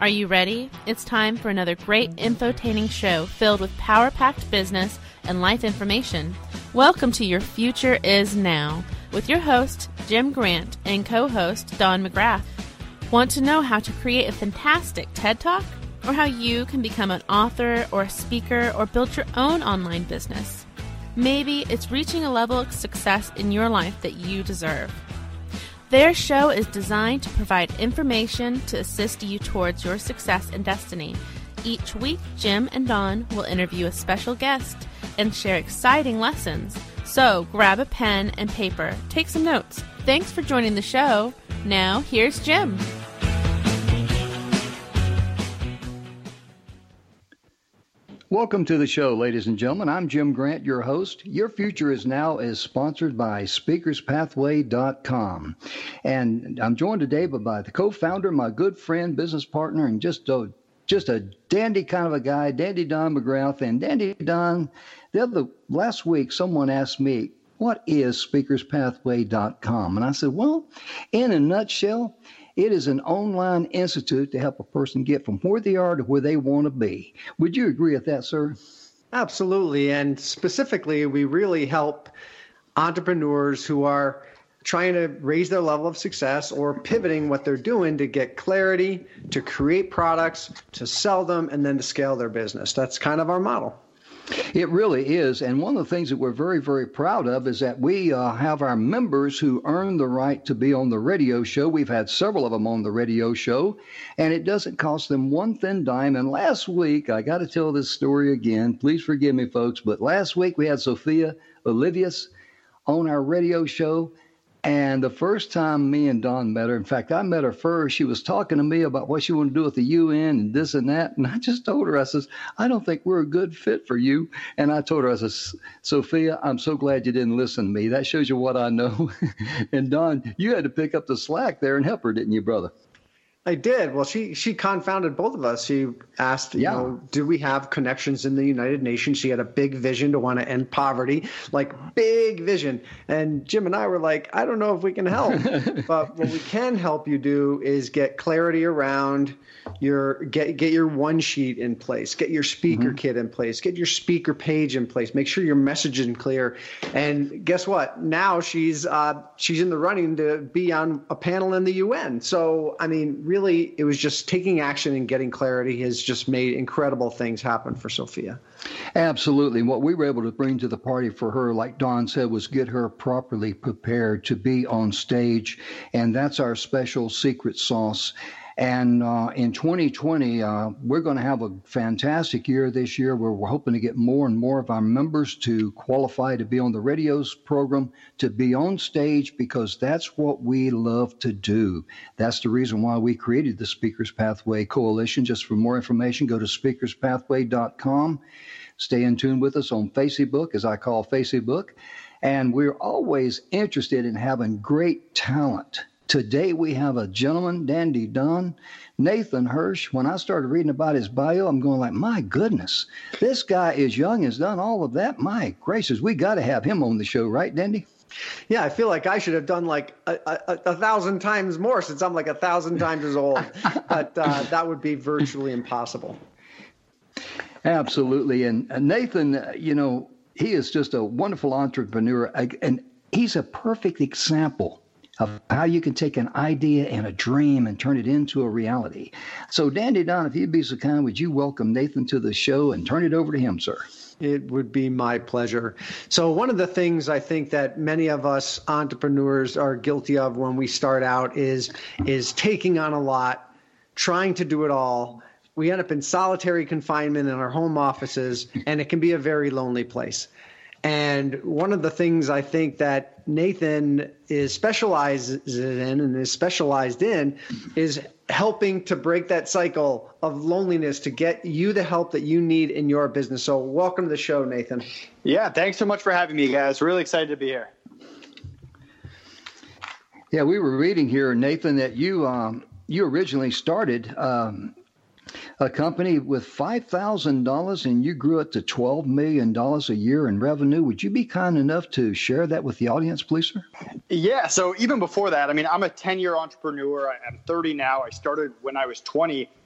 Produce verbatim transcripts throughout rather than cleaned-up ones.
Are you ready? It's time for another great infotaining show filled with power-packed business and life information. Welcome to Your Future Is Now with your host, Jim Grant, and co-host, Don McGrath. Want to know how to create a fantastic TED Talk? Or how you can become an author or a speaker or build your own online business? Maybe it's reaching a level of success in your life that you deserve. Their show is designed to provide information to assist you towards your success and destiny. Each week, Jim and Don will interview a special guest and share exciting lessons. So grab a pen and paper, take some notes. Thanks for joining the show. Now, here's Jim. Welcome to the show, ladies and gentlemen. I'm Jim Grant, your host. Your Future Is Now is sponsored by speakers pathway dot com. And I'm joined today by the co-founder, my good friend, business partner, and just a, just a dandy kind of a guy, Dandy Don McGrath. And Dandy Don, the other last week, someone asked me, what is speakers pathway dot com? And I said, well, in a nutshell, it is an online institute to help a person get from where they are to where they want to be. Would you agree with that, sir? Absolutely. And specifically, we really help entrepreneurs who are trying to raise their level of success or pivoting what they're doing to get clarity, to create products, to sell them, and then to scale their business. That's kind of our model. It really is. And one of the things that we're very, very proud of is that we uh, have our members who earn the right to be on the radio show. We've had several of them on the radio show, and it doesn't cost them one thin dime. And last week, I got to tell this story again. Please forgive me, folks, but last week we had Sophia Olivius on our radio show. And the first time me and Don met her, in fact, I met her first, she was talking to me about what she wanted to do with the U N and this and that. And I just told her, I says, I don't think we're a good fit for you. And I told her, I says, Sophia, I'm so glad you didn't listen to me. That shows you what I know. And Don, you had to pick up the slack there and help her, didn't you, brother? I did. Well, she she confounded both of us. She asked, you yeah. know, do we have connections in the United Nations? She had a big vision to want to end poverty, like big vision. And Jim and I were like, I don't know if we can help. But what we can help you do is get clarity around your get get your one sheet in place, get your speaker mm-hmm. kit in place, get your speaker page in place, make sure your messaging clear. And guess what? Now she's uh, she's in the running to be on a panel in the U N. So, I mean, really, it was just taking action and getting clarity has just made incredible things happen for Sophia. Absolutely. What we were able to bring to the party for her, like Don said, was get her properly prepared to be on stage. And that's our special secret sauce. And uh, in twenty twenty, uh, we're going to have a fantastic year this year where we're hoping to get more and more of our members to qualify to be on the radio's program, to be on stage, because that's what we love to do. That's the reason why we created the Speakers Pathway Coalition. Just for more information, go to speakers pathway dot com. Stay in tune with us on Facebook, as I call Facebook. And we're always interested in having great talent. Today we have a gentleman, Dandy Don, Nathan Hirsch. When I started reading about his bio, I'm going like, my goodness, this guy is young, has done all of that. My gracious, we got to have him on the show, right, Dandy? Yeah, I feel like I should have done like a, a, a thousand times more since I'm like a thousand times as old. But uh, that would be virtually impossible. Absolutely. And uh, Nathan, uh, you know, he is just a wonderful entrepreneur, and he's a perfect example of how you can take an idea and a dream and turn it into a reality. So, Dandy Don, if you'd be so kind, would you welcome Nathan to the show and turn it over to him, sir? It would be my pleasure. So one of the things I think that many of us entrepreneurs are guilty of when we start out is, is taking on a lot, trying to do it all. We end up in solitary confinement in our home offices, and it can be a very lonely place. And one of the things I think that Nathan is specializes in and is specialized in is helping to break that cycle of loneliness to get you the help that you need in your business. So welcome to the show, Nathan. Yeah, thanks so much for having me, guys. Really excited to be here. Yeah, we were reading here, Nathan, that you um, you originally started um, a company with five thousand dollars and you grew it to twelve million dollars a year in revenue. Would you be kind enough to share that with the audience, please, sir? Yeah. So even before that, I mean, I'm a ten-year entrepreneur. I'm thirty now. I started when I was twenty.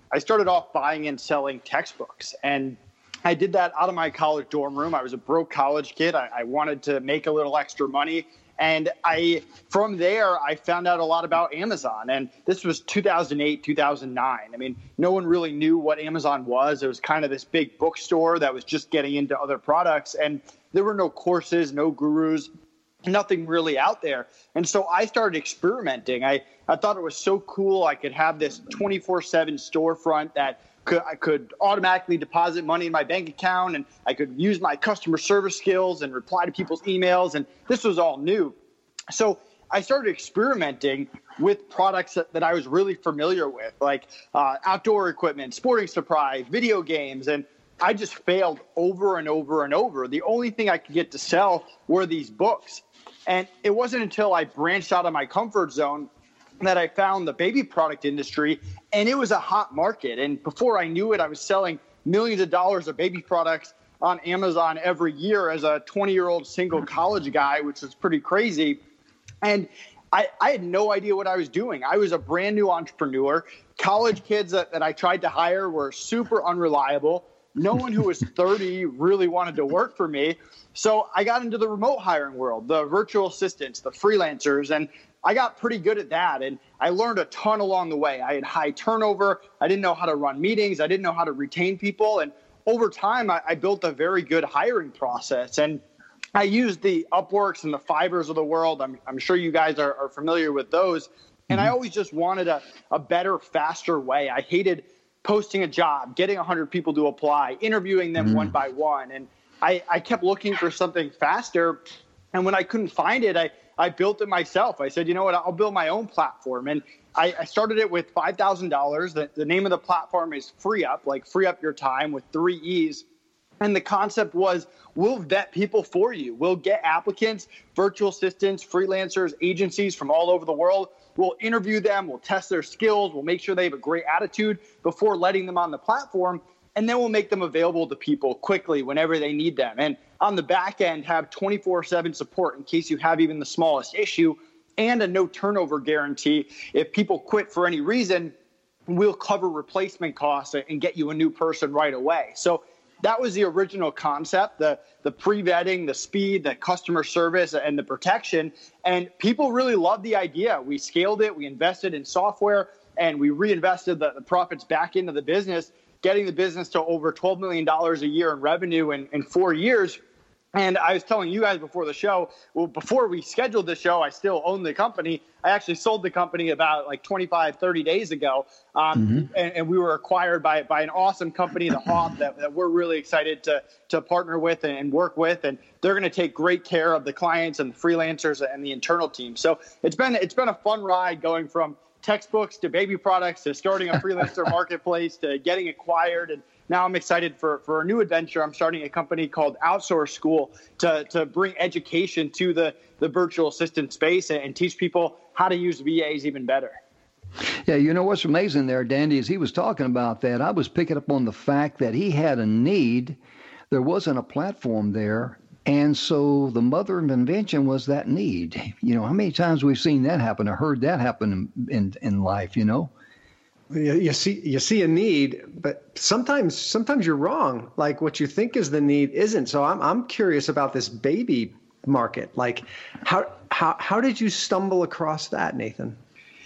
I started off buying and selling textbooks. And I did that out of my college dorm room. I was a broke college kid. I, I wanted to make a little extra money. And I, from there, I found out a lot about Amazon. And this was two thousand eight, two thousand nine. I mean, no one really knew what Amazon was. It was kind of this big bookstore that was just getting into other products. And there were no courses, no gurus, nothing really out there. And so I started experimenting. I, I thought it was so cool. I could have this twenty-four seven storefront that could, I could automatically deposit money in my bank account, and I could use my customer service skills and reply to people's emails. And this was all new. So I started experimenting with products that, that I was really familiar with, like uh, outdoor equipment, sporting supplies, video games, and I just failed over and over and over. The only thing I could get to sell were these books. And it wasn't until I branched out of my comfort zone that I found the baby product industry, and it was a hot market. And before I knew it, I was selling millions of dollars of baby products on Amazon every year as a twenty-year-old single college guy, which was pretty crazy. And I, I had no idea what I was doing. I was a brand new entrepreneur. College kids that, that I tried to hire were super unreliable. No one who was thirty really wanted to work for me. So I got into the remote hiring world, the virtual assistants, the freelancers, and I got pretty good at that. And I learned a ton along the way. I had high turnover. I didn't know how to run meetings. I didn't know how to retain people. And over time, I, I built a very good hiring process. And I used the Upworks and the Fivers of the world. I'm, I'm sure you guys are, are familiar with those. And I always just wanted a, a better, faster way. I hated posting a job, getting one hundred people to apply, interviewing them mm-hmm. one by one. And I, I kept looking for something faster. And when I couldn't find it, I, I built it myself. I said, you know what, I'll build my own platform. And I, I started it with five thousand dollars. The, the name of the platform is Free Up, like free up your time with three E's. And the concept was, we'll vet people for you. We'll get applicants, virtual assistants, freelancers, agencies from all over the world. We'll interview them. We'll test their skills. We'll make sure they have a great attitude before letting them on the platform. And then we'll make them available to people quickly whenever they need them. And on the back end, have twenty-four seven support in case you have even the smallest issue, and a no turnover guarantee. If people quit for any reason, we'll cover replacement costs and get you a new person right away. So that was the original concept, the, the pre-vetting, the speed, the customer service, and the protection. And people really loved the idea. We scaled it. We invested in software, and we reinvested the, the profits back into the business, getting the business to over twelve million dollars a year in revenue in, in four years. And I was telling you guys before the show, well, before we scheduled the show, I still own the company. I actually sold the company about like twenty-five, thirty days ago. Um, mm-hmm. and, and we were acquired by, by an awesome company, the Hawk, that, that we're really excited to, to partner with and work with. And they're going to take great care of the clients and the freelancers and the internal team. So it's been, it's been a fun ride going from textbooks to baby products to starting a freelancer marketplace to getting acquired. And now I'm excited for, for a new adventure. I'm starting a company called Outsource School to, to bring education to the, the virtual assistant space and, and teach people how to use V As even better. Yeah, you know what's amazing there, Dandy, is he was talking about that. I was picking up on the fact that he had a need. There wasn't a platform there. And so the mother of invention was that need. You know, how many times we've seen that happen or heard that happen in, in, in life, you know? You, you see, you see a need, but sometimes, sometimes you're wrong. Like what you think is the need isn't. So I'm, I'm curious about this baby market. Like, how, how, how did you stumble across that, Nathan?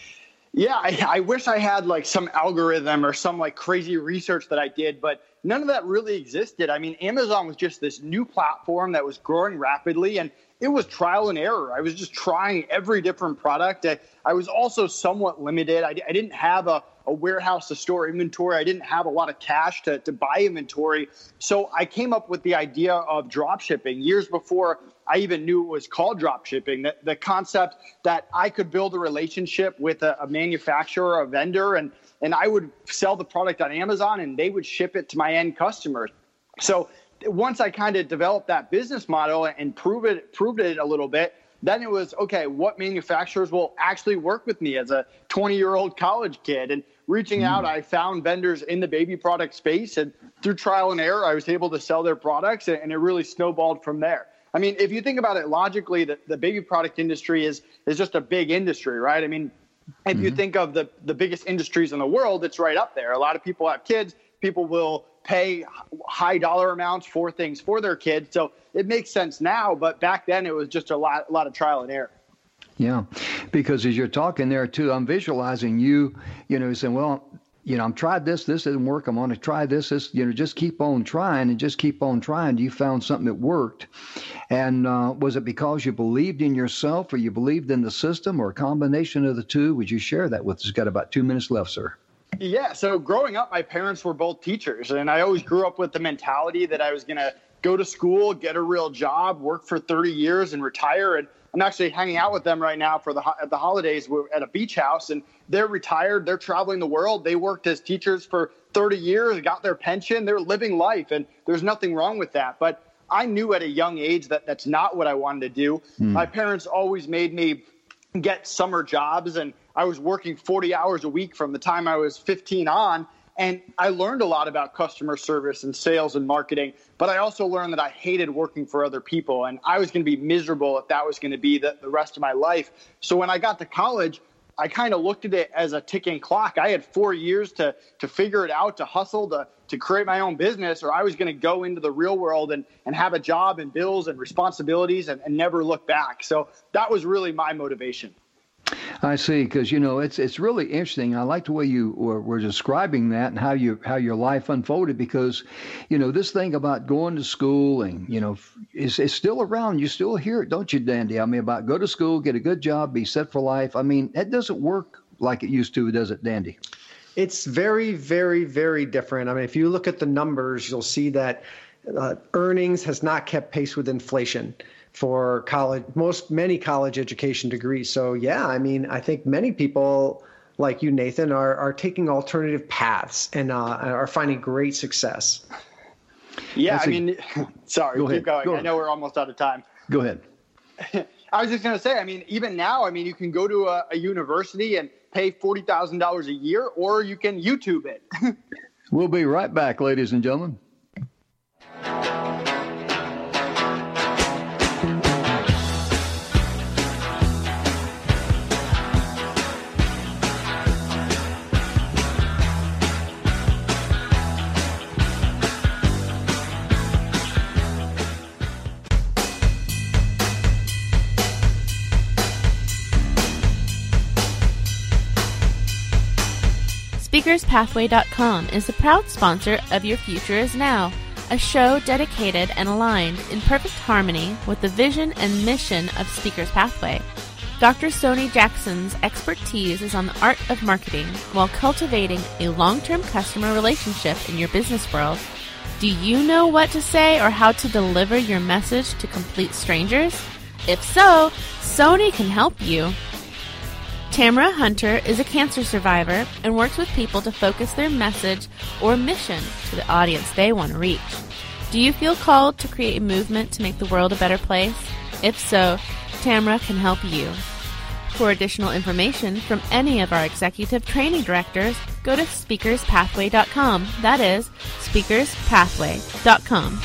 Yeah, I, I wish I had like some algorithm or some like crazy research that I did, but none of that really existed. I mean, Amazon was just this new platform that was growing rapidly, and it was trial and error. I was just trying every different product. I, I was also somewhat limited. I, I didn't have a, a warehouse to store inventory. I didn't have a lot of cash to, to buy inventory. So I came up with the idea of drop shipping years before I even knew it was called drop shipping. The, the concept that I could build a relationship with a, a manufacturer, a vendor, and, and I would sell the product on Amazon and they would ship it to my end customers. So once I kind of developed that business model and prove it, proved it a little bit, then it was, okay, what manufacturers will actually work with me as a twenty-year-old college kid? And reaching out, I found vendors in the baby product space, and through trial and error, I was able to sell their products, and it really snowballed from there. I mean, if you think about it logically, the, the baby product industry is is just a big industry, right? I mean, if mm-hmm. you think of the, the biggest industries in the world, it's right up there. A lot of people have kids. People will pay high dollar amounts for things for their kids. So it makes sense now, but back then it was just a lot, a lot of trial and error. Yeah, because as you're talking there too, I'm visualizing you, you know, saying, well, you know, I'm tried this, this didn't work. I'm going to try this, this, you know, just keep on trying and just keep on trying. You found something that worked. And uh, was it because you believed in yourself or you believed in the system or a combination of the two? Would you share that with us? We've got about two minutes left, sir. Yeah. So growing up, my parents were both teachers, and I always grew up with the mentality that I was going to go to school, get a real job, work for thirty years and retire. And I'm actually hanging out with them right now for the at the holidays. We're at a beach house, and they're retired. They're traveling the world. They worked as teachers for thirty years, got their pension. They're living life, and there's nothing wrong with that. But I knew at a young age that that's not what I wanted to do. Mm. My parents always made me get summer jobs, and I was working forty hours a week from the time I was fifteen on. And I learned a lot about customer service and sales and marketing, but I also learned that I hated working for other people, and I was going to be miserable if that was going to be the, the rest of my life. So when I got to college, I kind of looked at it as a ticking clock. I had four years to to figure it out, to hustle, to to create my own business, or I was going to go into the real world and, and have a job and bills and responsibilities and, and never look back. So that was really my motivation. I see, because, you know, it's it's really interesting. I like the way you were, were describing that and how you how your life unfolded, because, you know, this thing about going to school and, you know, is is still around. You still hear it, don't you, Dandy? I mean, about go to school, get a good job, be set for life. I mean, that doesn't work like it used to, does it, Dandy? It's very, very, very different. I mean, if you look at the numbers, you'll see that uh, earnings has not kept pace with inflation for college, most many college education degrees. So yeah, I mean, I think many people like you, Nathan, are are taking alternative paths and uh, are finding great success. Yeah, That's I a, mean, sorry, go keep ahead. going. Go I know we're almost out of time. Go ahead. I was just going to say, I mean, even now, I mean, you can go to a, a university and pay forty thousand dollars a year, or you can YouTube it. We'll be right back, ladies and gentlemen. Speakers Pathway dot com is the proud sponsor of Your Future Is Now, a show dedicated and aligned in perfect harmony with the vision and mission of Speakers Pathway. Doctor Sony Jackson's expertise is on the art of marketing while cultivating a long-term customer relationship in your business world. Do you know what to say or how to deliver your message to complete strangers? If so, Sony can help you. Tamara Hunter is a cancer survivor and works with people to focus their message or mission to the audience they want to reach. Do you feel called to create a movement to make the world a better place? If so, Tamara can help you. For additional information from any of our executive training directors, go to Speakers Pathway dot com. That is Speakers Pathway dot com.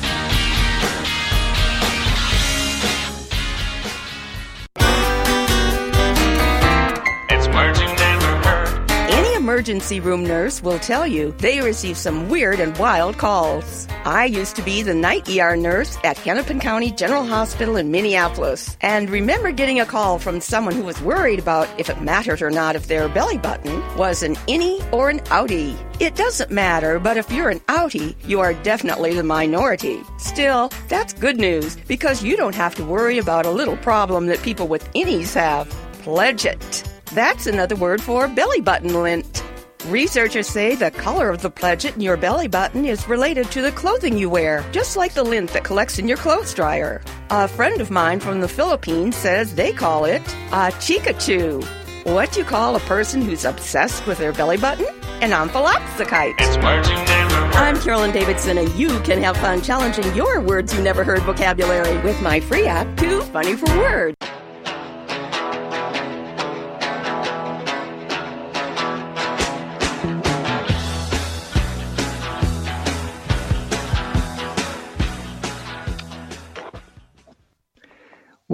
Emergency room nurse will tell you they receive some weird and wild calls. I used to be the night E R nurse at Hennepin County General Hospital in Minneapolis, and remember getting a call from someone who was worried about if it mattered or not if their belly button was an innie or an outie. It doesn't matter, but if you're an outie, you are definitely the minority. Still, that's good news, because you don't have to worry about a little problem that people with innies have. Pledge it. That's another word for belly button lint. Researchers say the color of the pledget in your belly button is related to the clothing you wear, just like the lint that collects in your clothes dryer. A friend of mine from the Philippines says they call it a chikachu. What do you call a person who's obsessed with their belly button? An amphiloxicite. It's words you never heard. I'm Carolyn Davidson, and you can have fun challenging your words you never heard vocabulary with my free app, Too Funny for Words.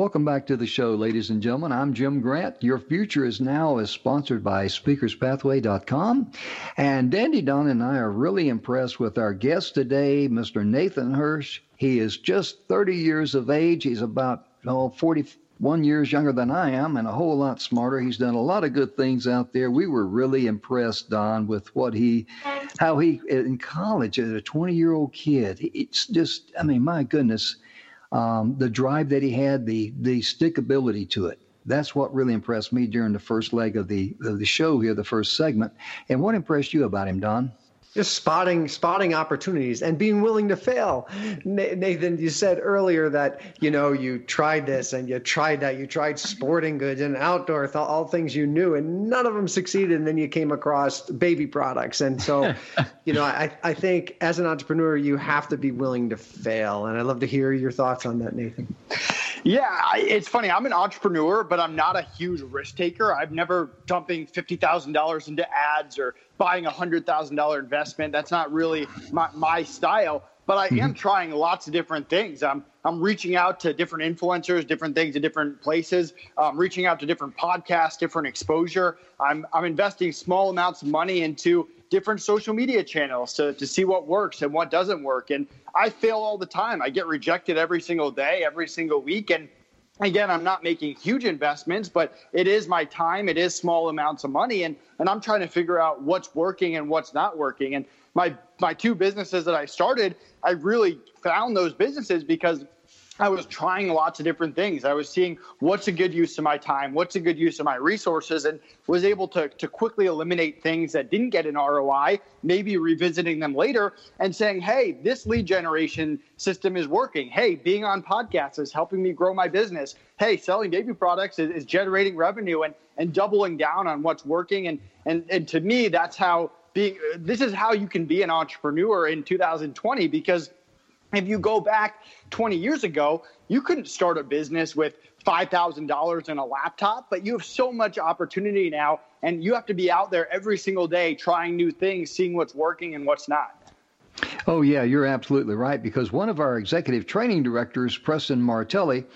Welcome back to the show, ladies and gentlemen. I'm Jim Grant. Your Future is Now is sponsored by speakers pathway dot com. And Dandy Don and I are really impressed with our guest today, Mister Nathan Hirsch. He is just thirty years of age. He's about oh, forty-one years younger than I am and a whole lot smarter. He's done a lot of good things out there. We were really impressed, Don, with what he, how he, in college, as a twenty-year-old kid, it's just, I mean, my goodness. Um, the drive that he had, the the stickability to it. That's what really impressed me during the first leg of the of the show here, the first segment. And what impressed you about him, Don? Just spotting spotting opportunities and being willing to fail. Nathan, you said earlier that, you know, you tried this and you tried that. You tried sporting goods and outdoor, all, all things you knew, and none of them succeeded. And then you came across baby products. And so, you know, I, I think as an entrepreneur, you have to be willing to fail. And I'd love to hear your thoughts on that, Nathan. Yeah, it's funny. I'm an entrepreneur, but I'm not a huge risk taker. I've never dumping fifty thousand dollars into ads or buying a one hundred thousand dollars investment. That's not really my, my style, but I am trying lots of different things. I'm I'm reaching out to different influencers, different things in different places, um, reaching out to different podcasts, different exposure. I'm I'm investing small amounts of money into different social media channels to, to see what works and what doesn't work. And I fail all the time. I get rejected every single day, every single week. And again, I'm not making huge investments, but it is my time. It is small amounts of money. And, and I'm trying to figure out what's working and what's not working. And my, my two businesses that I started, I really found those businesses because I was trying lots of different things. I was seeing what's a good use of my time, what's a good use of my resources, and was able to, to quickly eliminate things that didn't get an R O I, maybe revisiting them later and saying, hey, this lead generation system is working. Hey, being on podcasts is helping me grow my business. Hey, selling baby products is, is generating revenue, and, and doubling down on what's working. And, and, and to me, that's how being, this is how you can be an entrepreneur in two thousand twenty, because if you go back twenty years ago, you couldn't start a business with five thousand dollars and a laptop, but you have so much opportunity now, and you have to be out there every single day trying new things, seeing what's working and what's not. Oh, yeah, you're absolutely right, because one of our executive training directors, Preston Martelli,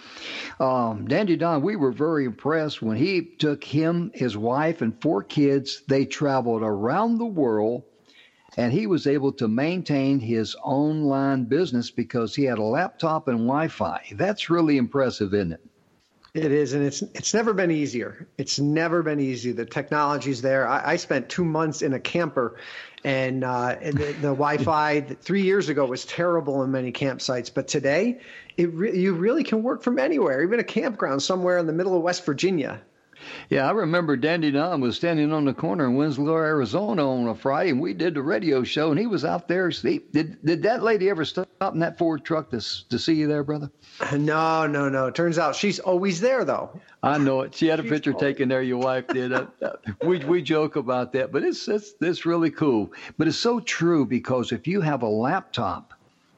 um, Dandy Don, we were very impressed when he took him, his wife, and four kids. They traveled around the world. And he was able to maintain his online business because he had a laptop and Wi-Fi. That's really impressive, isn't it? It is, and it's it's never been easier. It's never been easy. The technology's there. I, I spent two months in a camper, and, uh, and the, the Wi-Fi three years ago was terrible in many campsites. But today, it re- you really can work from anywhere, even a campground somewhere in the middle of West Virginia. Yeah, I remember Dandy Don was standing on the corner in Winslow, Arizona on a Friday, and we did the radio show, and he was out there. He, did did that lady ever stop in that Ford truck to, to see you there, brother? No, no, no. Turns out she's always there, though. I know it. She had a She's picture always... taken there. Your wife did. Uh, uh, we we joke about that, but it's, it's, it's really cool. But it's so true, because if you have a laptop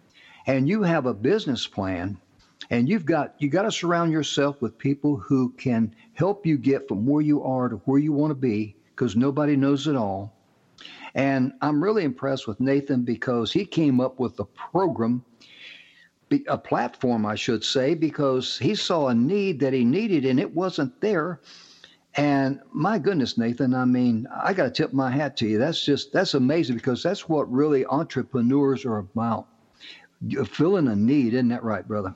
and you have a business plan, and you've got you got to surround yourself with people who can help you get from where you are to where you want to be, because nobody knows it all. And I'm really impressed with Nathan, because he came up with a program, a platform, I should say, because he saw a need that he needed and it wasn't there. And my goodness, Nathan, I mean, I got to tip my hat to you. That's just that's amazing, because that's what really entrepreneurs are about. You're filling a need. Isn't that right, brother?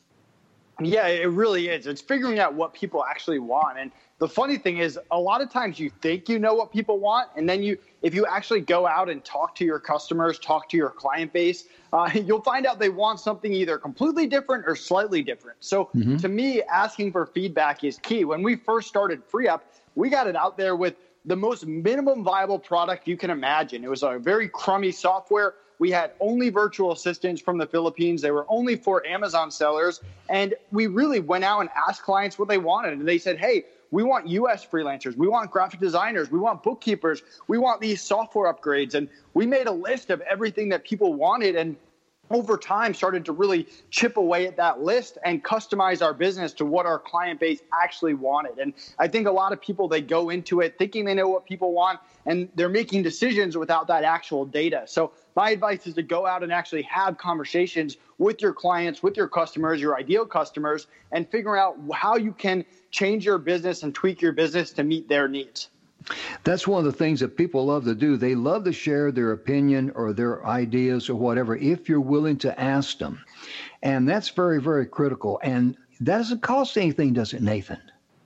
Yeah, it really is. It's figuring out what people actually want. And the funny thing is, a lot of times you think you know what people want, and then you, if you actually go out and talk to your customers, talk to your client base, uh, you'll find out they want something either completely different or slightly different. So mm-hmm. to me, asking for feedback is key. When we first started FreeUp, we got it out there with the most minimum viable product you can imagine. It was a very crummy software. We had only virtual assistants from the Philippines. They were only for Amazon sellers. And we really went out and asked clients what they wanted. And they said, hey, we want U S freelancers. We want graphic designers. We want bookkeepers. We want these software upgrades. And we made a list of everything that people wanted. And over time started to really chip away at that list and customize our business to what our client base actually wanted. And I think a lot of people, they go into it thinking they know what people want, and they're making decisions without that actual data. So my advice is to go out and actually have conversations with your clients, with your customers, your ideal customers, and figure out how you can change your business and tweak your business to meet their needs. That's one of the things that people love to do. They love to share their opinion or their ideas or whatever, if you're willing to ask them. And that's very, very critical. And that doesn't cost anything, does it, Nathan?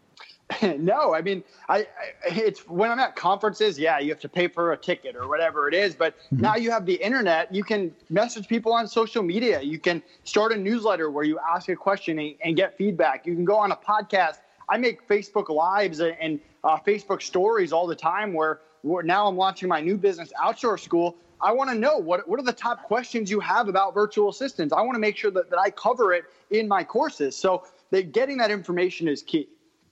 No, I mean, I, I it's when I'm at conferences, yeah, you have to pay for a ticket or whatever it is. But mm-hmm. now you have the internet. You can message people on social media. You can start a newsletter where you ask a question and, and get feedback. You can go on a podcast. I make Facebook Lives and uh, Facebook Stories all the time where, where now I'm launching my new business, Outsource School. I want to know what what are the top questions you have about virtual assistants. I want to make sure that, that I cover it in my courses. So that getting that information is key.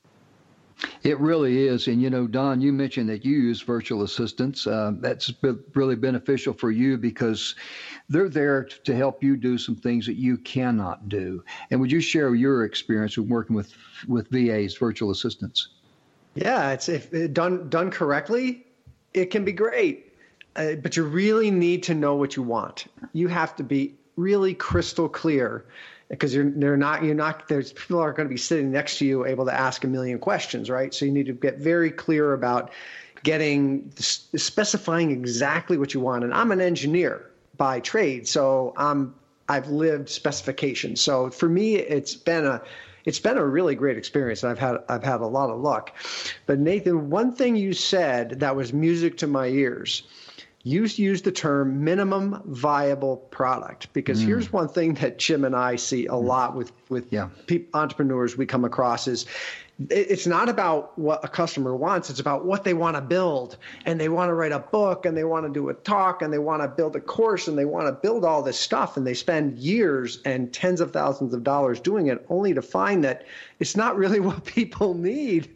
It really is. And, you know, Don, you mentioned that you use virtual assistants. Uh, that's been really beneficial for you because they're there to help you do some things that you cannot do. And would you share your experience with working with, with V As, virtual assistants? Yeah, it's if done done correctly, it can be great. Uh, but you really need to know what you want. You have to be really crystal clear. Because you're they're not you're not there's people aren't going to be sitting next to you able to ask a million questions, right? So you need to get very clear about getting specifying exactly what you want. And I'm an engineer by trade, so I'm I've lived specifications. So for me, it's been a it's been a really great experience. I've had I've had a lot of luck. But Nathan, one thing you said that was music to my ears. You used the term minimum viable product because mm. here's one thing that Jim and I see a lot with, with yeah. pe- entrepreneurs we come across is it's not about what a customer wants. It's about what they want to build. And they want to write a book and they want to do a talk and they want to build a course and they want to build all this stuff. And they spend years and tens of thousands of dollars doing it only to find that it's not really what people need.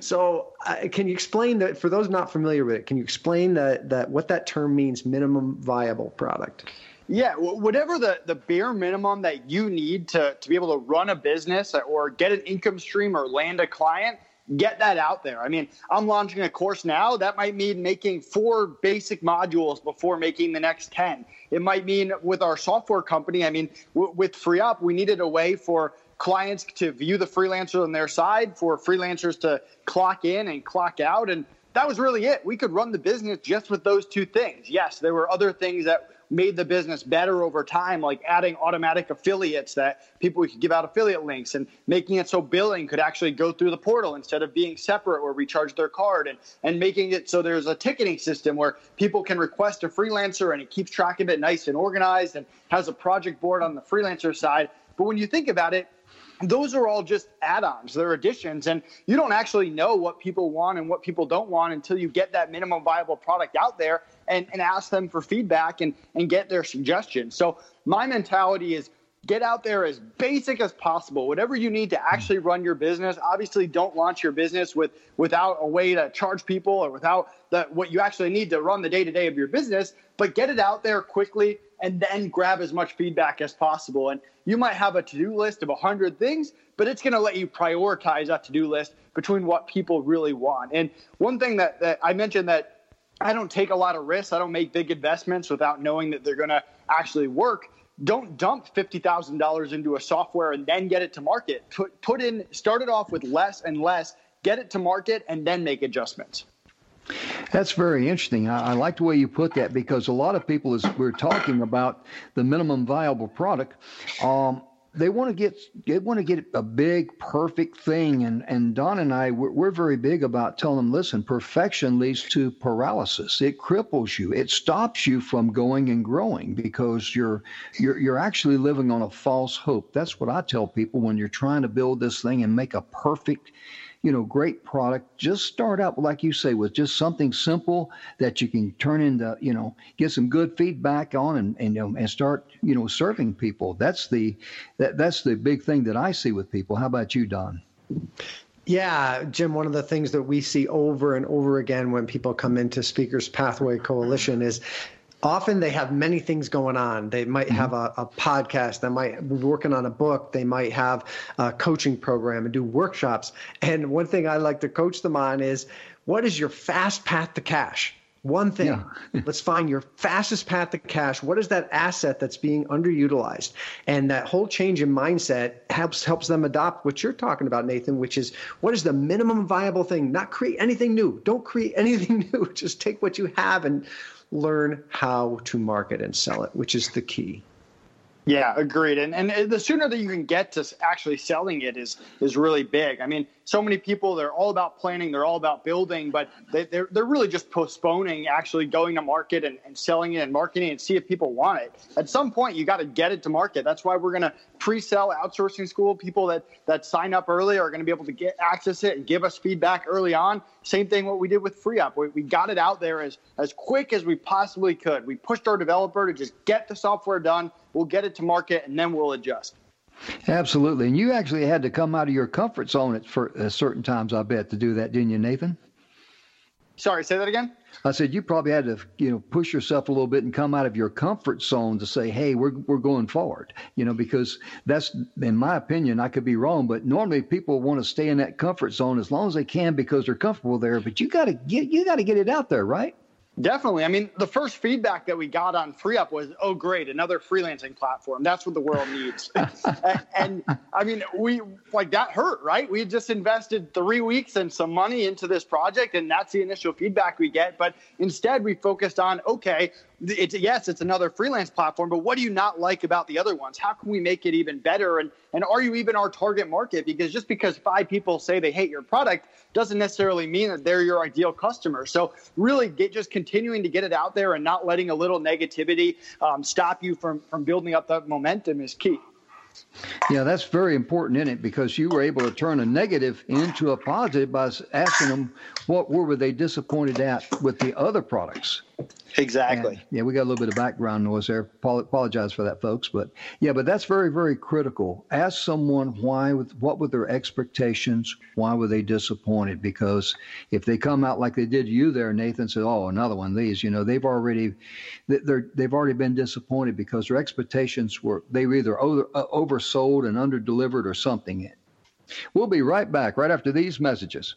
So uh, can you explain that for those not familiar with it? Can you explain that, that what that term means, minimum viable product? Yeah, whatever the, the bare minimum that you need to, to be able to run a business or get an income stream or land a client, get that out there. I mean, I'm launching a course now. That might mean making four basic modules before making the next ten. It might mean with our software company, I mean, w- with FreeUp, we needed a way for clients to view the freelancer on their side, for freelancers to clock in and clock out. And that was really it. We could run the business just with those two things. Yes, there were other things that made the business better over time, like adding automatic affiliates that people could give out affiliate links and making it so billing could actually go through the portal instead of being separate where we charge their card, and, and making it so there's a ticketing system where people can request a freelancer and it keeps track of it nice and organized and has a project board on the freelancer side. But when you think about it, those are all just add-ons. They're additions, and you don't actually know what people want and what people don't want until you get that minimum viable product out there and, and ask them for feedback and, and get their suggestions. So my mentality is get out there as basic as possible. Whatever you need to actually run your business. Obviously, don't launch your business with without a way to charge people or without the, what you actually need to run the day-to-day of your business, but get it out there quickly and then grab as much feedback as possible. And you might have a to-do list of one hundred things, but it's going to let you prioritize that to-do list between what people really want. And one thing that, that I mentioned that I don't take a lot of risks. I don't make big investments without knowing that they're going to actually work. Don't dump fifty thousand dollars into a software and then get it to market. Put, put in, start it off with less and less, get it to market, and then make adjustments. That's very interesting. I, I like the way you put that because a lot of people, as we're talking about the minimum viable product, um, they want to get they want to get a big, perfect thing. And, and Don and I, we're, we're very big about telling them, listen, perfection leads to paralysis. It cripples you. It stops you from going and growing because you're you're you're actually living on a false hope. That's what I tell people when you're trying to build this thing and make a perfect, you know, great product. Just start out, like you say, with just something simple that you can turn into, you know, get some good feedback on and, and, you know, and start, you know, serving people. That's the, that, that's the big thing that I see with people. How about you, Don? Yeah, Jim, one of the things that we see over and over again when people come into Speakers Pathway Coalition is often they have many things going on. They might have a, a podcast. They might be working on a book. They might have a coaching program and do workshops. And one thing I like to coach them on is, what is your fast path to cash? One thing, yeah. Let's find your fastest path to cash. What is that asset that's being underutilized? And that whole change in mindset helps helps them adopt what you're talking about, Nathan, which is, what is the minimum viable thing? Not create anything new. Don't create anything new. Just take what you have and learn how to market and sell it, which is the key. Yeah, agreed. And and the sooner that you can get to actually selling it is is really big. I mean, so many people, they're all about planning, they're all about building, but they, they're they're really just postponing actually going to market and, and selling it and marketing and see if people want it. At some point, you got to get it to market. That's why we're going to pre-sell Outsourcing School. People that that sign up early are going to be able to get access it and give us feedback early on. Same thing what we did with FreeUp. We, we got it out there as as quick as we possibly could. We pushed our developer to just get the software done. We'll get it to market, and then we'll adjust. Absolutely. And you actually had to come out of your comfort zone at for, uh, certain times, I bet, to do that, didn't you, Nathan? Sorry, say that again? I said you probably had to, you know, push yourself a little bit and come out of your comfort zone to say, hey, we're we're going forward, you know, because that's, in my opinion, I could be wrong, but normally people want to stay in that comfort zone as long as they can because they're comfortable there. But you got to get you got to get it out there, right? Definitely. I mean, the first feedback that we got on FreeUp was, oh, great, another freelancing platform. That's what the world needs. and, and I mean, we like that hurt, right? We just invested three weeks and some money into this project, and that's the initial feedback we get. But instead, we focused on, okay, it's, yes, it's another freelance platform, but what do you not like about the other ones? How can we make it even better? And and are you even our target market? Because just because five people say they hate your product doesn't necessarily mean that they're your ideal customer. So really get, just continuing to get it out there and not letting a little negativity um, stop you from, from building up that momentum is key. Yeah, that's very important in it, because you were able to turn a negative into a positive by asking them what where were they disappointed at with the other products. Exactly. And, yeah, we got a little bit of background noise there. Apologize for that, folks. But yeah, but that's very, very critical. Ask someone why, what were their expectations? Why were they disappointed? Because if they come out like they did you there, Nathan, said, oh, another one of these, you know, they've already, they're, they've already been disappointed because their expectations were, they were either over, uh, oversold and underdelivered or something. We'll be right back right after these messages.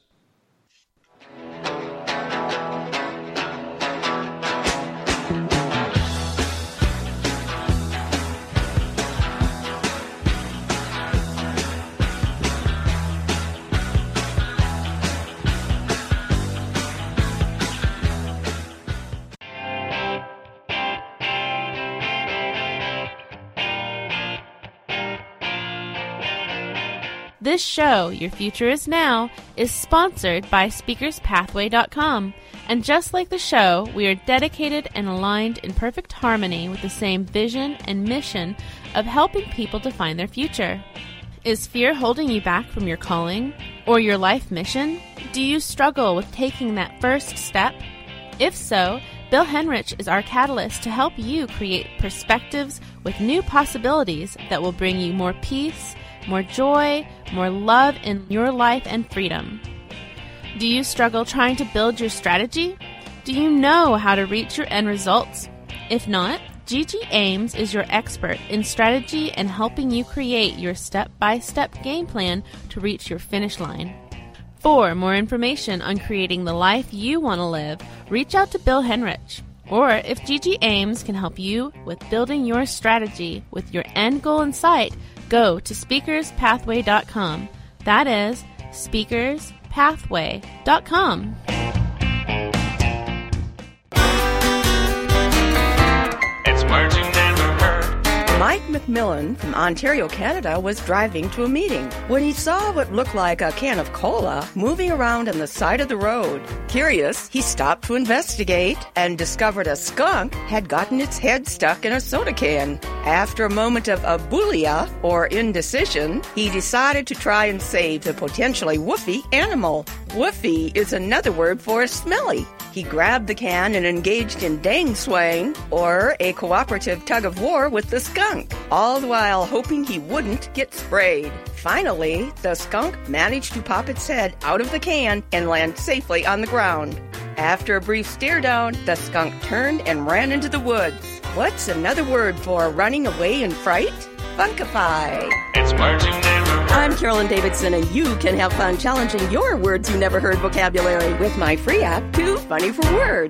This show, Your Future Is Now, is sponsored by Speakers Pathway dot com. And just like the show, we are dedicated and aligned in perfect harmony with the same vision and mission of helping people to find their future. Is fear holding you back from your calling or your life mission? Do you struggle with taking that first step? If so, Bill Henrich is our catalyst to help you create perspectives with new possibilities that will bring you more peace, more joy, more love in your life and freedom. Do you struggle trying to build your strategy? Do you know how to reach your end results? If not, Gigi Ames is your expert in strategy and helping you create your step-by-step game plan to reach your finish line. For more information on creating the life you want to live, reach out to Bill Henrich. Or if Gigi Ames can help you with building your strategy with your end goal in sight, go to Speakers Pathway dot com. That is Speakers Pathway dot com. It's words you never heard. Mike McMillan from Ontario, Canada, was driving to a meeting when he saw what looked like a can of cola moving around on the side of the road. Curious, he stopped to investigate and discovered a skunk had gotten its head stuck in a soda can. After a moment of abulia, or indecision, he decided to try and save the potentially woofy animal. Woofy is another word for smelly. He grabbed the can and engaged in dang swang, or a cooperative tug of war with the skunk, all the while hoping he wouldn't get sprayed. Finally, the skunk managed to pop its head out of the can and land safely on the ground. After a brief stare down, the skunk turned and ran into the woods. What's another word for running away in fright? Funkify. It's words you never heard. I'm Carolyn Davidson, and you can have fun challenging your words you never heard vocabulary with my free app, Too Funny for Words.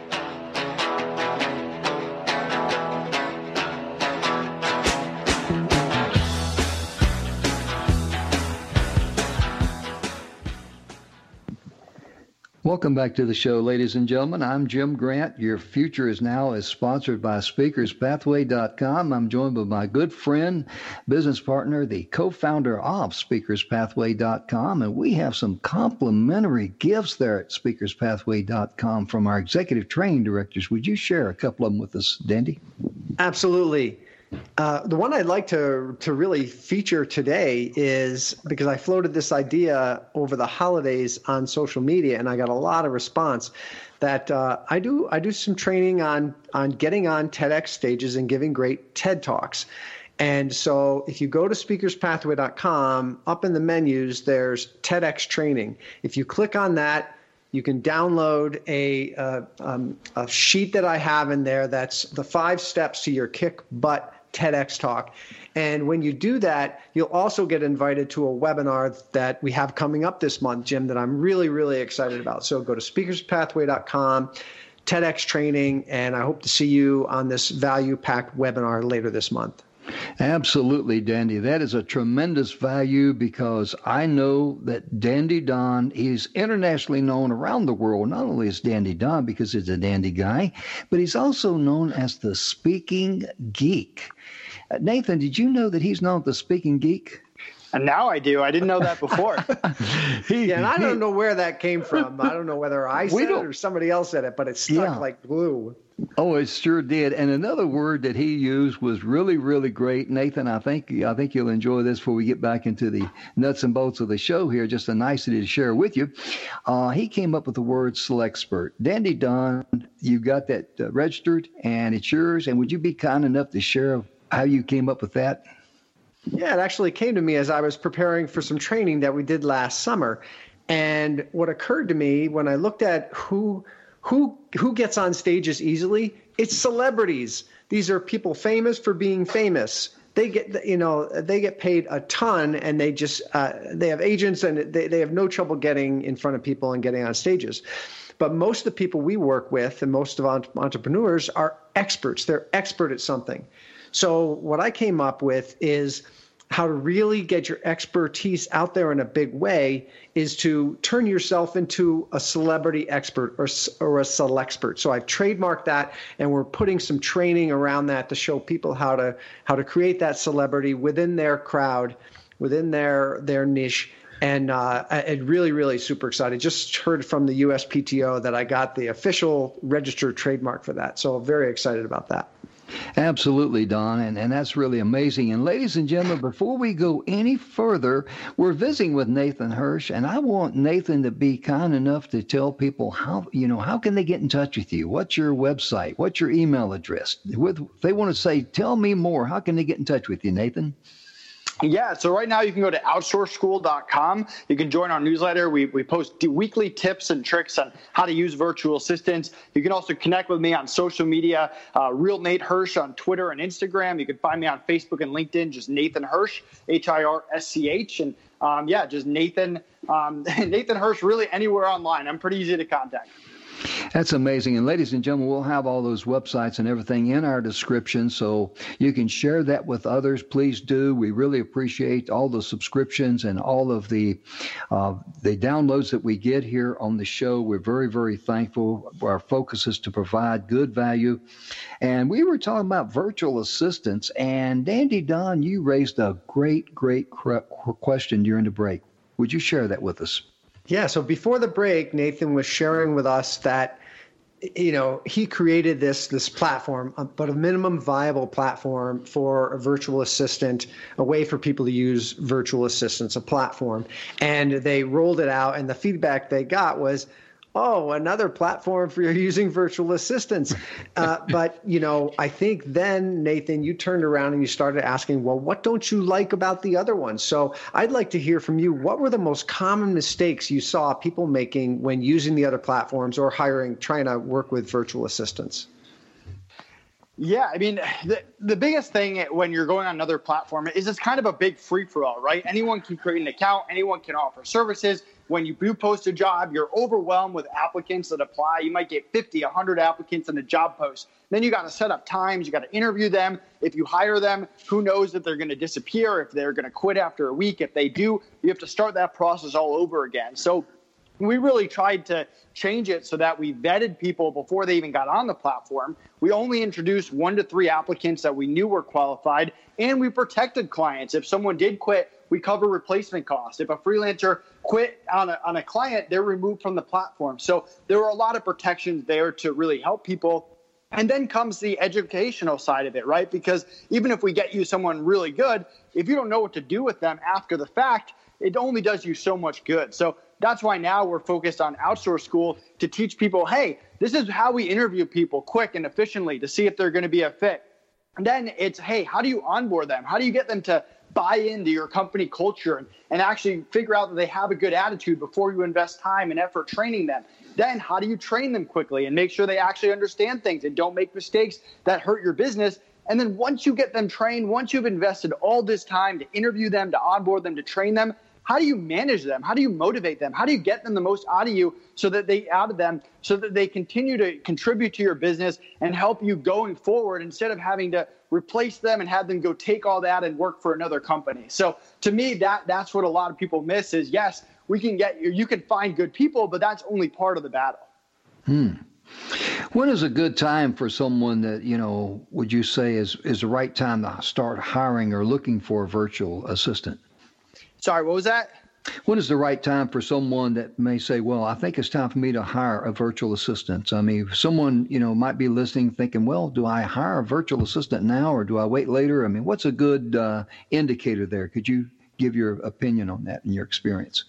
Welcome back to the show, ladies and gentlemen. I'm Jim Grant. Your Future Is Now is sponsored by Speakers Pathway dot com. I'm joined by my good friend, business partner, the co-founder of Speakers Pathway dot com, and we have some complimentary gifts there at Speakers Pathway dot com from our executive training directors. Would you share a couple of them with us, Dandy? Absolutely. Uh, the one I'd like to to really feature today is because I floated this idea over the holidays on social media, and I got a lot of response. That uh, I do I do some training on on getting on TEDx stages and giving great TED Talks. And so if you go to Speakers Pathway dot com, up in the menus, there's TEDx training. If you click on that, you can download a, uh, um, a sheet that I have in there that's the five steps to your kick butt TEDx talk. And when you do that, you'll also get invited to a webinar that we have coming up this month, Jim, that I'm really, really excited about. So go to Speakers Pathway dot com, TEDx training, and I hope to see you on this value-packed webinar later this month. Absolutely, Dandy. That is a tremendous value because I know that Dandy Don is internationally known around the world, not only as Dandy Don because he's a dandy guy, but he's also known as the Speaking Geek. Uh, Nathan, did you know that he's known as the Speaking Geek? And now I do. I didn't know that before. he, yeah, and I don't know where that came from. I don't know whether I said it or somebody else said it, but it stuck yeah. like glue. Oh, it sure did. And another word that he used was really, really great. Nathan, I think I think you'll enjoy this before we get back into the nuts and bolts of the show here. Just a nicety to share with you. Uh, he came up with the word Selexpert. Dandy Don, you got that uh, registered, and it's yours. And would you be kind enough to share how you came up with that? Yeah, it actually came to me as I was preparing for some training that we did last summer. And what occurred to me when I looked at who who who gets on stages easily, it's celebrities. These are people famous for being famous. They get, you know, they get paid a ton, and they just uh, they have agents, and they, they have no trouble getting in front of people and getting on stages. But most of the people we work with, and most of entrepreneurs, are experts. They're expert at something. So what I came up with is how to really get your expertise out there in a big way is to turn yourself into a celebrity expert or, or a Selexpert. So I've trademarked that, and we're putting some training around that to show people how to how to create that celebrity within their crowd, within their their niche. And uh, I really, really super excited. Just heard from the U S P T O that I got the official registered trademark for that. So very excited about that. Absolutely, Don, and, and that's really amazing. And ladies and gentlemen, before we go any further, we're visiting with Nathan Hirsch, and I want Nathan to be kind enough to tell people how, you know, how can they get in touch with you? What's your website? What's your email address? If they want to say, tell me more, how can they get in touch with you, Nathan? Yeah, so right now you can go to outsource school dot com. You can join our newsletter. We we post weekly tips and tricks on how to use virtual assistants. You can also connect with me on social media, uh, Real Nate Hirsch on Twitter and Instagram. You can find me on Facebook and LinkedIn, just Nathan Hirsch, H I R S C H. And um, yeah, just Nathan, um, Nathan Hirsch, really anywhere online. I'm pretty easy to contact. That's amazing. And ladies and gentlemen, we'll have all those websites and everything in our description, so you can share that with others. Please do. We really appreciate all the subscriptions and all of the uh, the downloads that we get here on the show. We're very, very thankful. Our focus is to provide good value. And we were talking about virtual assistants, and Dandy Don, you raised a great, great question during the break. Would you share that with us? Yeah, so before the break, Nathan was sharing with us that, you know, he created this this platform, but a minimum viable platform for a virtual assistant, a way for people to use virtual assistants, a platform. And they rolled it out, and the feedback they got was, oh, another platform for using virtual assistants. Uh, but, you know, I think then, Nathan, you turned around and you started asking, well, what don't you like about the other ones? So I'd like to hear from you. What were the most common mistakes you saw people making when using the other platforms or hiring, trying to work with virtual assistants? Yeah, I mean, the, the biggest thing when you're going on another platform is it's kind of a big free-for-all, right? Anyone can create an account. Anyone can offer services. When you do post a job, you're overwhelmed with applicants that apply. You might get fifty, one hundred applicants in a job post. Then you got to set up times. You got to interview them. If you hire them, who knows if they're going to disappear, if they're going to quit after a week. If they do, you have to start that process all over again. So we really tried to change it so that we vetted people before they even got on the platform. We only introduced one to three applicants that we knew were qualified, and we protected clients. If someone did quit, we cover replacement costs. If a freelancer quit on a, on a client, they're removed from the platform. So there were a lot of protections there to really help people. And then comes the educational side of it, right? Because even if we get you someone really good, if you don't know what to do with them after the fact, it only does you so much good. So that's why now we're focused on Outsource School to teach people, hey, this is how we interview people quick and efficiently to see if they're going to be a fit. And then it's, hey, how do you onboard them? How do you get them to buy into your company culture and, and actually figure out that they have a good attitude before you invest time and effort training them? Then how do you train them quickly and make sure they actually understand things and don't make mistakes that hurt your business? And then once you get them trained, once you've invested all this time to interview them, to onboard them, to train them, how do you manage them? How do you motivate them? How do you get them the most out of you so that they out of them so that they continue to contribute to your business and help you going forward instead of having to replace them and have them go take all that and work for another company? So to me, that that's what a lot of people miss is, yes, we can get you, you can find good people, but that's only part of the battle. Hmm. When is a good time for someone that, you know, would you say is, is the right time to start hiring or looking for a virtual assistant? Sorry, what was that? When is the right time for someone that may say, well, I think it's time for me to hire a virtual assistant? I mean, someone, you know, might be listening thinking, well, do I hire a virtual assistant now or do I wait later? I mean, what's a good uh, indicator there? Could you give your opinion on that and your experience?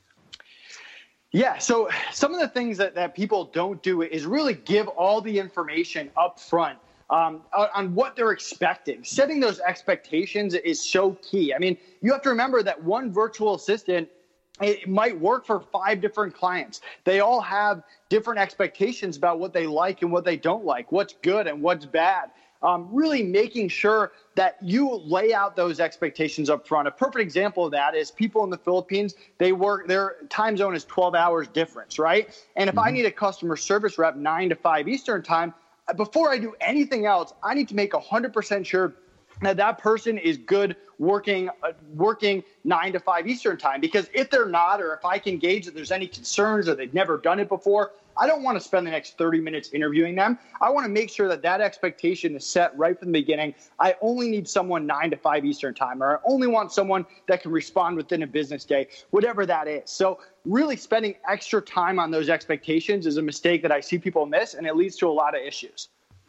Yeah, so some of the things that, that people don't do is really give all the information up front. Um, on what they're expecting. Setting those expectations is so key. I mean, you have to remember that one virtual assistant, it might work for five different clients. They all have different expectations about what they like and what they don't like, what's good and what's bad. Um, really making sure that you lay out those expectations up front. A perfect example of that is people in the Philippines, they work, their time zone is twelve hours difference, right? And if mm-hmm. I need a customer service rep nine to five Eastern time, before I do anything else, I need to make one hundred percent sure that that person is good working uh, working nine to five Eastern time. Because if they're not, or if I can gauge that there's any concerns or they've never done it before, I don't want to spend the next thirty minutes interviewing them. I want to make sure that that expectation is set right from the beginning. I only need someone nine to five Eastern time, or I only want someone that can respond within a business day, whatever that is. So really spending extra time on those expectations is a mistake that I see people miss, and it leads to a lot of issues.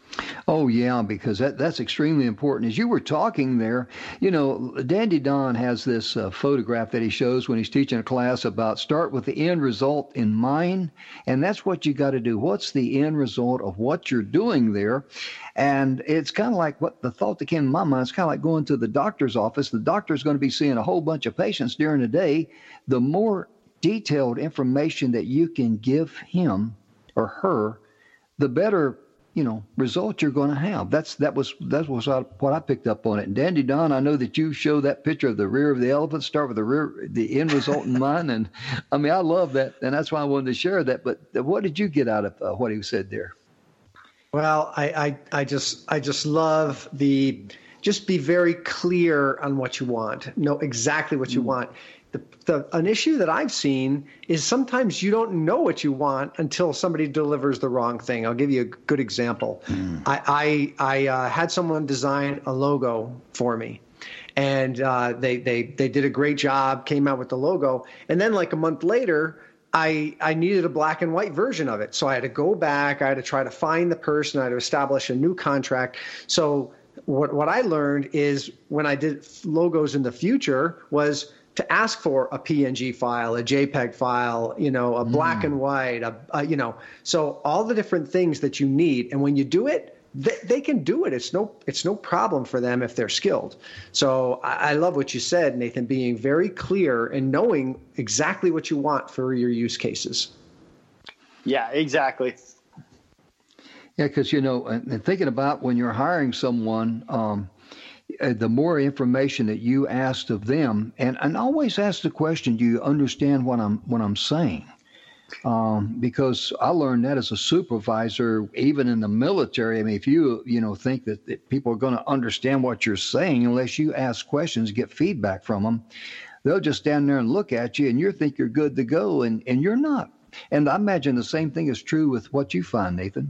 Oh, yeah, because that, that's extremely important. As you were talking there, you know, Dandy Don has this uh, photograph that he shows when he's teaching a class about start with the end result in mind. And that's what you got to do. What's the end result of what you're doing there? And it's kind of like what the thought that came to my mind. It's kind of like going to the doctor's office. The doctor's going to be seeing a whole bunch of patients during the day. The more detailed information that you can give him or her, the better, you know, result you're going to have. That's that was that was what I picked up on it. And Dandy Don, I know that you show that picture of the rear of the elephant, start with the rear, the end result in mind, and I mean I love that, and that's why I wanted to share that. But what did you get out of uh, what he said there? Well, I, I I just I just love the just be very clear on what you want. Know exactly what you mm. want. The, the, an issue that I've seen is sometimes you don't know what you want until somebody delivers the wrong thing. I'll give you a good example. Mm. I I, I uh, had someone design a logo for me, and uh, they they they did a great job, came out with the logo, and then like a month later, I I needed a black and white version of it. So I had to go back. I had to try to find the person. I had to establish a new contract. So what what I learned is when I did logos in the future was to ask for a P N G file, a JPEG file, you know, a black mm. and white, a, a, you know, so all the different things that you need. And when you do it, they, they can do it. It's no, it's no problem for them if they're skilled. So I, I love what you said, Nathan, being very clear and knowing exactly what you want for your use cases. Yeah, exactly. Yeah, because, you know, and thinking about when you're hiring someone, um, the more information that you asked of them, and, and always ask the question, do you understand what I'm what I'm saying? Um, because I learned that as a supervisor, even in the military. I mean, if you, you know, think that, that people are going to understand what you're saying, unless you ask questions, get feedback from them, they'll just stand there and look at you and you think you're good to go, and, and you're not. And I imagine the same thing is true with what you find, Nathan.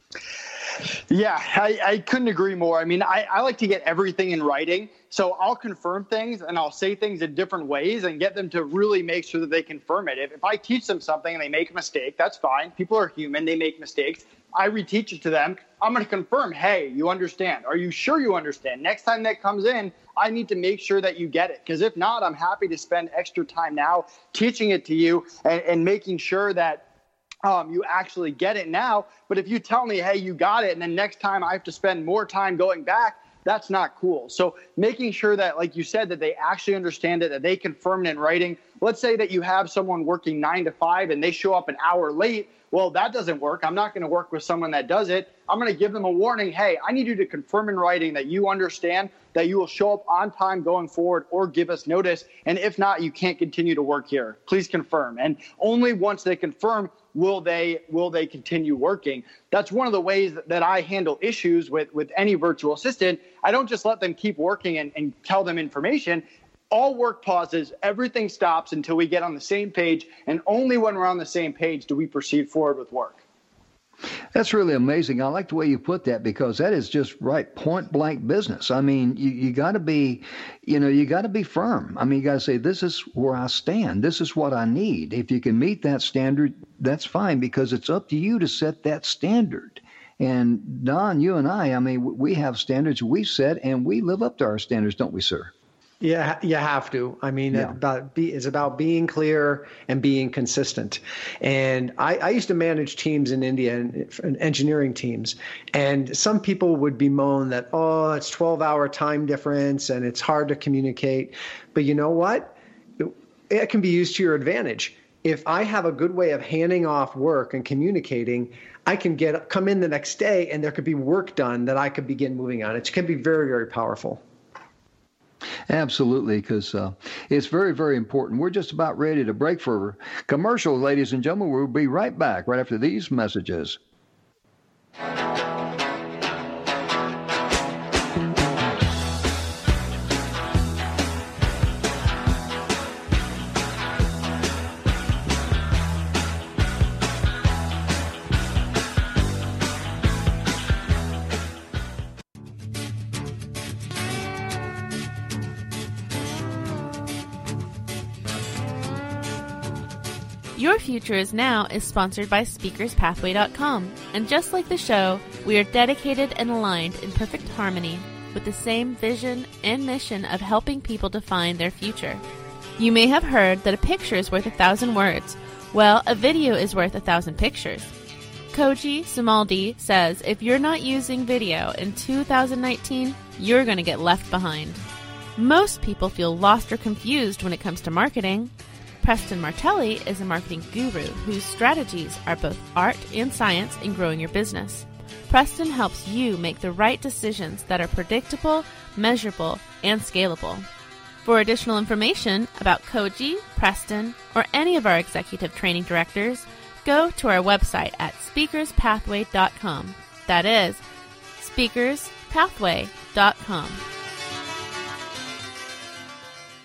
Yeah, I, I couldn't agree more. I mean, I, I like to get everything in writing. So I'll confirm things and I'll say things in different ways and get them to really make sure that they confirm it. If, if I teach them something and they make a mistake, that's fine. People are human. They make mistakes. I reteach it to them. I'm going to confirm, hey, you understand. Are you sure you understand? Next time that comes in, I need to make sure that you get it. Because if not, I'm happy to spend extra time now teaching it to you and, and making sure that Um, you actually get it now. But if you tell me, hey, you got it, and then next time I have to spend more time going back, that's not cool. So making sure that, like you said, that they actually understand it, that they confirm it in writing. Let's say that you have someone working nine to five and they show up an hour late. Well, that doesn't work. I'm not going to work with someone that does it. I'm going to give them a warning. Hey, I need you to confirm in writing that you understand that you will show up on time going forward, or give us notice. And if not, you can't continue to work here. Please confirm. And only once they confirm will they will they continue working. That's one of the ways that I handle issues with, with any virtual assistant. I don't just let them keep working and, and tell them information. All work pauses, everything stops until we get on the same page, and only when we're on the same page do we proceed forward with work. That's really amazing. I like the way you put that, because that is just right, point blank business. I mean, you, you got to be, you know, you got to be firm. I mean, you got to say, this is where I stand. This is what I need. If you can meet that standard, that's fine, because it's up to you to set that standard. And Don, you and I, I mean, we have standards we set, and we live up to our standards, don't we, sir? Yeah, you have to. I mean, yeah. about be, it's about being clear and being consistent. And I, I used to manage teams in India, and, and engineering teams. And some people would bemoan that, oh, it's twelve-hour time difference and it's hard to communicate. But you know what? It, it can be used to your advantage. If I have a good way of handing off work and communicating, I can get come in the next day and there could be work done that I could begin moving on. It can be very, very powerful. Absolutely, because uh, it's very, very important. We're just about ready to break for commercial, ladies and gentlemen. We'll be right back right after these messages. Your Future Is Now is sponsored by Speakers Pathway dot com, and just like the show, we are dedicated and aligned in perfect harmony with the same vision and mission of helping people define their future. You may have heard that a picture is worth a thousand words. Well, a video is worth a thousand pictures. Koji Sumaldi says if you're not using video in two thousand nineteen, you're going to get left behind. Most people feel lost or confused when it comes to marketing. Preston Martelli is a marketing guru whose strategies are both art and science in growing your business. Preston helps you make the right decisions that are predictable, measurable, and scalable. For additional information about Koji, Preston, or any of our executive training directors, go to our website at Speakers Pathway dot com. That is Speakers Pathway dot com.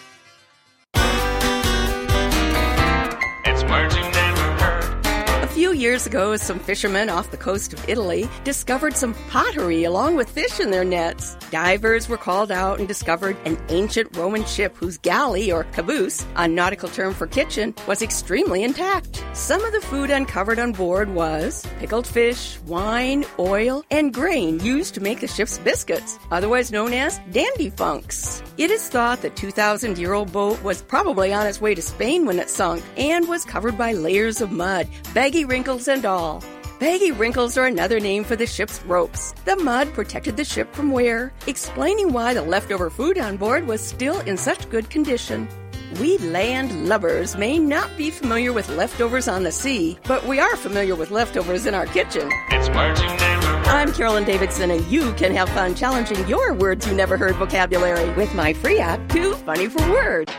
It's words you never heard. A few years ago, some fishermen off the coast of Italy discovered some pottery along with fish in their nets. Divers were called out and discovered an ancient Roman ship whose galley, or caboose, a nautical term for kitchen, was extremely intact. Some of the food uncovered on board was pickled fish, wine, oil, and grain used to make the ship's biscuits, otherwise known as dandy funks. It is thought the two thousand year old boat was probably on its way to Spain when it sunk and was covered by layers of mud, baggy wrinkles and all. Baggy wrinkles are another name for the ship's ropes. The mud protected the ship from wear, explaining why the leftover food on board was still in such good condition. We land lubbers may not be familiar with leftovers on the sea, but we are familiar with leftovers in our kitchen. It's words you never heard. I'm Carolyn Davidson, and you can have fun challenging your words you never heard vocabulary with my free app, Too Funny for Words.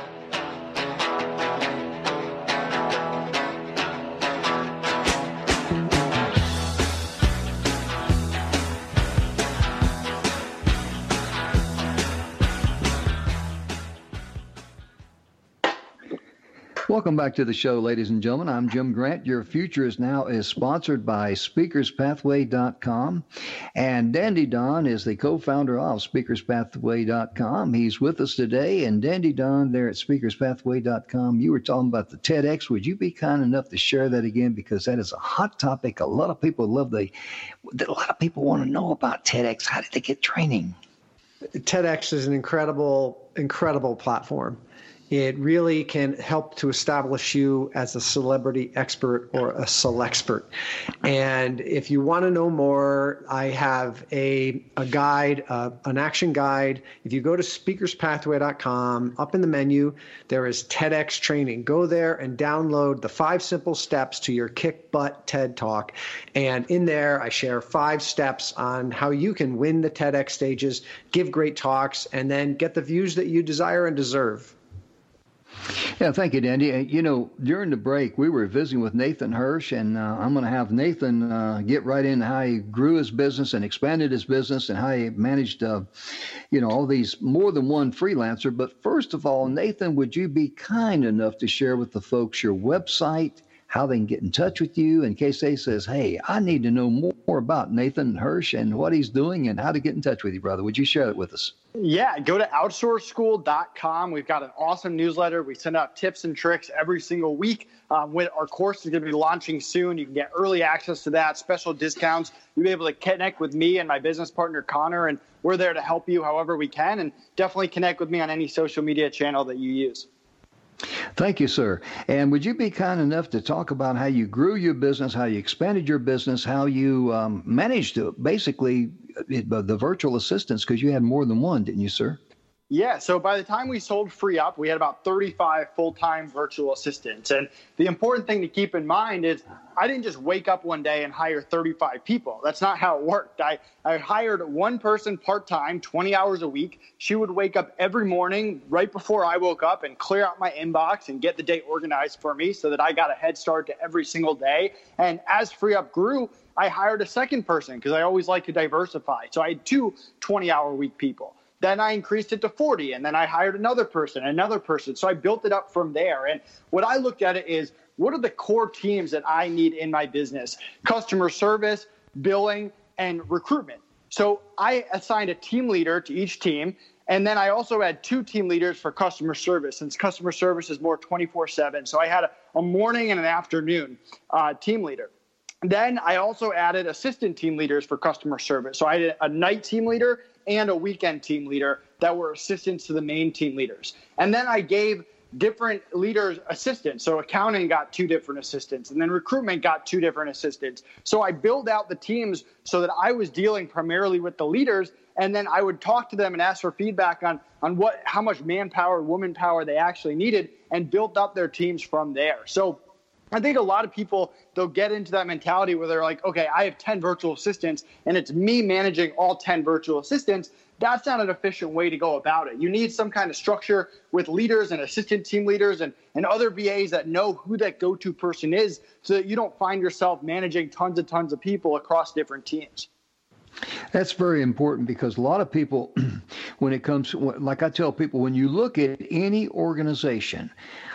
Welcome back to the show, ladies and gentlemen. I'm Jim Grant. Your Future is Now is sponsored by Speakers Pathway dot com. And Dandy Don is the co-founder of Speakers Pathway dot com. He's with us today. And Dandy Don there at Speakers Pathway dot com, you were talking about the TEDx. Would you be kind enough to share that again? Because that is a hot topic. A lot of people love the, a lot of people want to know about TEDx. How did they get training? TEDx is an incredible, incredible platform. It really can help to establish you as a celebrity expert or a selexpert. And if you want to know more, I have a, a guide, uh, an action guide. If you go to Speakers Pathway dot com, up in the menu, there is TEDx training. Go there and download the five simple steps to your kick butt TED Talk. And in there, I share five steps on how you can win the TEDx stages, give great talks, and then get the views that you desire and deserve. Yeah, thank you, Dandy. You know, during the break, we were visiting with Nathan Hirsch, and uh, I'm going to have Nathan uh, get right into how he grew his business and expanded his business and how he managed, uh, you know, all these more than one freelancer. But first of all, Nathan, would you be kind enough to share with the folks your website, how they can get in touch with you in case they says, hey, I need to know more about Nathan Hirsch and what he's doing and how to get in touch with you, brother. Would you share that with us? Yeah, go to outsource school dot com. We've got an awesome newsletter. We send out tips and tricks every single week. Um, when our course is going to be launching soon, you can get early access to that, special discounts. You'll be able to connect with me and my business partner, Connor, and we're there to help you however we can. And definitely connect with me on any social media channel that you use. Thank you, sir. And would you be kind enough to talk about how you grew your business, how you expanded your business, how you um, managed to basically uh, the virtual assistants, because you had more than one, didn't you, sir? Yeah, so by the time we sold Free Up, we had about thirty-five full-time virtual assistants. And the important thing to keep in mind is I didn't just wake up one day and hire thirty-five people. That's not how it worked. I, I hired one person part-time, twenty hours a week. She would wake up every morning right before I woke up and clear out my inbox and get the day organized for me so that I got a head start to every single day. And as Free Up grew, I hired a second person because I always like to diversify. So I had two twenty-hour week people. Then I increased it to forty, and then I hired another person, another person. So I built it up from there. And what I looked at it is, what are the core teams that I need in my business? Customer service, billing, and recruitment. So I assigned a team leader to each team. And then I also had two team leaders for customer service, since customer service is more twenty-four seven. So I had a, a morning and an afternoon uh, team leader. Then I also added assistant team leaders for customer service. So I had a night team leader and a weekend team leader that were assistants to the main team leaders. And then I gave different leaders assistants. So accounting got two different assistants, and then recruitment got two different assistants. So I built out the teams so that I was dealing primarily with the leaders, and then I would talk to them and ask for feedback on, on what, how much manpower, woman power they actually needed, and built up their teams from there. So I think a lot of people, they'll get into that mentality where they're like, okay, I have ten virtual assistants and it's me managing all ten virtual assistants. That's not an efficient way to go about it. You need some kind of structure with leaders and assistant team leaders and, and other V As that know who that go-to person is so that you don't find yourself managing tons and tons of people across different teams. That's very important because a lot of people, when it comes, like I tell people, when you look at any organization,